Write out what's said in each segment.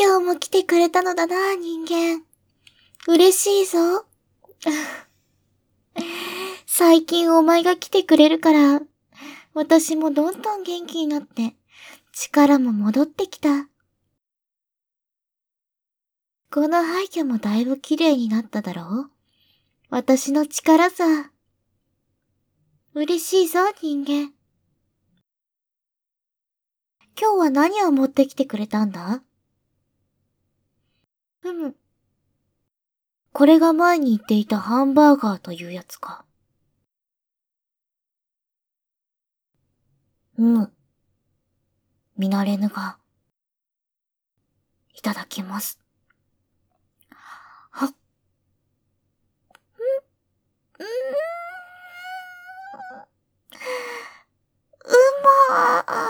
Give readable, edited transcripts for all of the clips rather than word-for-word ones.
今日も来てくれたのだな、人間。嬉しいぞ。最近お前が来てくれるから、私もどんどん元気になって、力も戻ってきた。この廃墟もだいぶ綺麗になっただろう？私の力さ。嬉しいぞ、人間。今日は何を持ってきてくれたんだ？これが前に言っていたハンバーガーというやつか。見慣れぬが、いただきます。はっ。まー。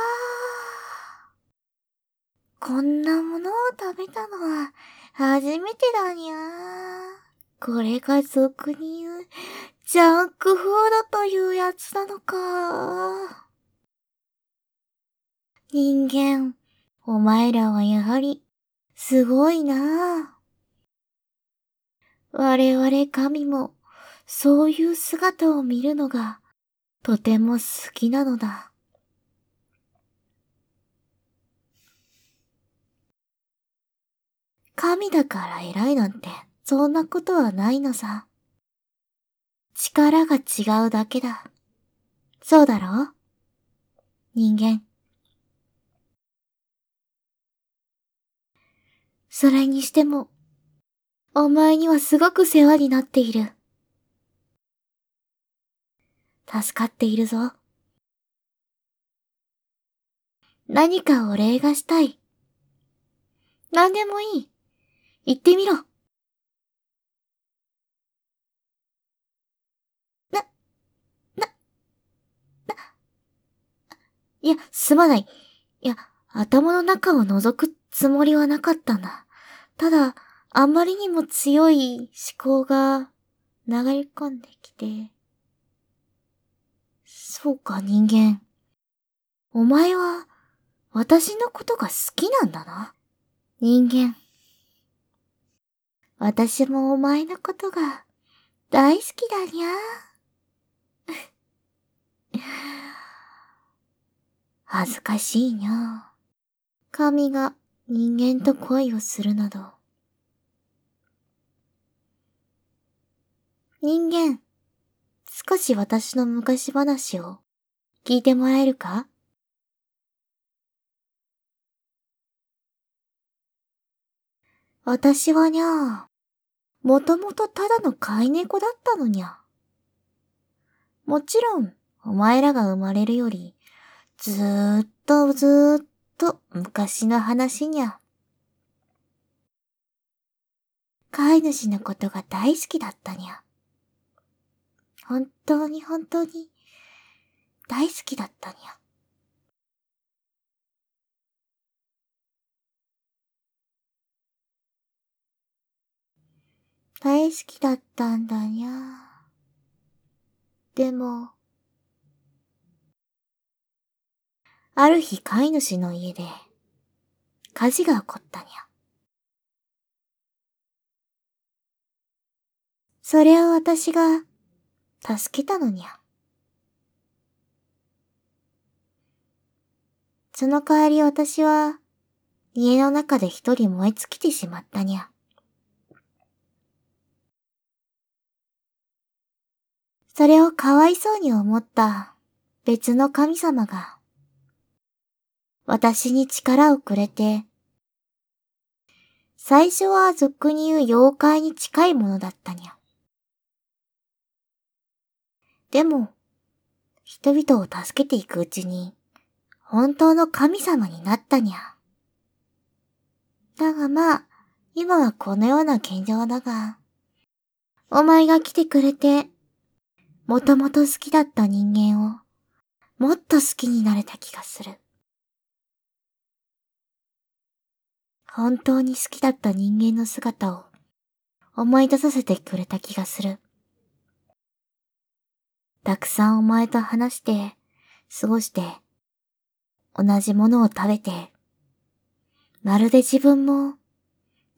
こんなものを食べたのは初めてだにゃー。これが俗に言うジャンクフードというやつなのか。人間、お前らはやはりすごいな。我々神もそういう姿を見るのがとても好きなのだ。神だから偉いなんてそんなことはないのさ。力が違うだけだ。そうだろ？人間。それにしても、お前にはすごく世話になっている。助かっているぞ。何かお礼がしたい。何でもいい。言ってみろ。いや、すまない。いや、頭の中を覗くつもりはなかったんだ。ただ、あまりにも強い思考が流れ込んできて。そうか、人間。お前は、私のことが好きなんだな。人間。私もお前のことが大好きだにゃ。恥ずかしいにゃ。神が人間と恋をするなど。人間、少し私の昔話を聞いてもらえるか？私はにゃ、もともとただの飼い猫だったのにゃ。もちろん、お前らが生まれるより、ずーっと昔の話にゃ。飼い主のことが大好きだったにゃ。本当に大好きだったにゃ。大好きだったんだにゃ。でも、ある日飼い主の家で火事が起こったにゃ。それを私が助けたのにゃ。その代わり私は家の中で一人燃え尽きてしまったにゃ。それをかわいそうに思った別の神様が私に力をくれて、最初は俗に言う妖怪に近いものだったにゃ。でも、人々を助けていくうちに本当の神様になったにゃ。だがまあ、今はこのような現状だが、お前が来てくれて、もともと好きだった人間を、もっと好きになれた気がする。本当に好きだった人間の姿を思い出させてくれた気がする。たくさんお前と話して、過ごして、同じものを食べて、まるで自分も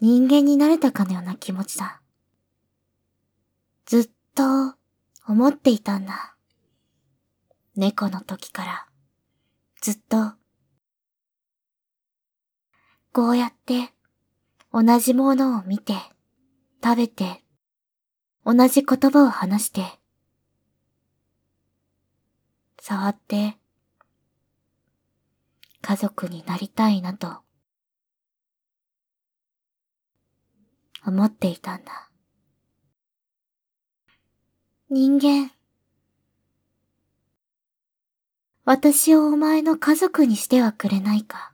人間になれたかのような気持ちだ。ずっと思っていたんだ。猫の時からずっとこうやって同じものを見て、食べて、同じ言葉を話して、触って、家族になりたいなと、思っていたんだ。人間、私をお前の家族にしてはくれないか。